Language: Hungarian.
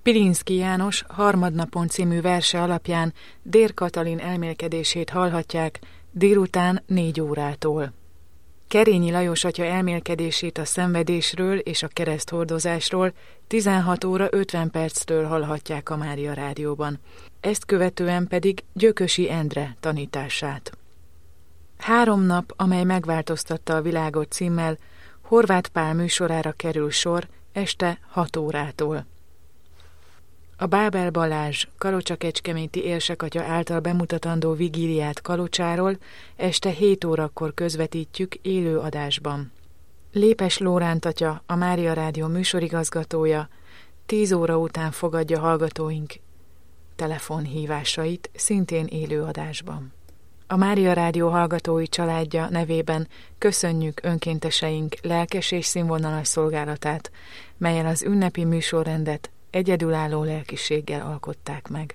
Pilinszky János Harmadnapon című verse alapján Dér Katalin elmélkedését hallhatják délután 4 órától. Kerényi Lajos atya elmélkedését a szenvedésről és a kereszthordozásról 16 óra 50 perctől hallhatják a Mária Rádióban. Ezt követően pedig Gyökösi Endre tanítását. 3 nap, amely megváltoztatta a világot címmel Horváth Pál műsorára kerül sor este 6 órától. A Bábel Balázs Kalocsa-Kecskeméti érsekatya által bemutatandó vigíliát Kalocsáról este 7 órakor közvetítjük élő adásban. Lépes Lóránt atya, a Mária Rádió műsorigazgatója 10 óra után fogadja hallgatóink telefonhívásait, szintén élő adásban. A Mária Rádió hallgatói családja nevében köszönjük önkénteseink lelkes és színvonalas szolgálatát, melyen az ünnepi műsorrendet egyedülálló lelkiséggel alkották meg.